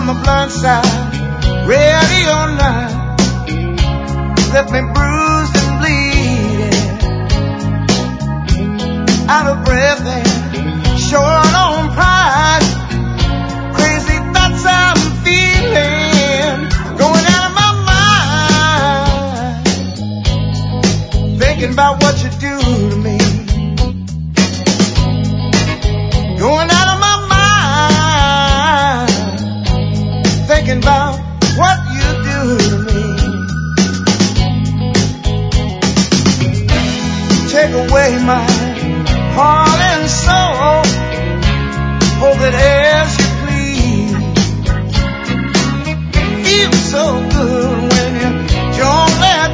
on the blind side, ready or not, left me bruised and bleeding, out of breath and short on pride. Crazy thoughts I'm feeling, going out of my mind, thinking about what you do to me, going out of my mind, thinking about what you do to me. Take away my heart and soul, hold it as you please. Feels so good when you don't let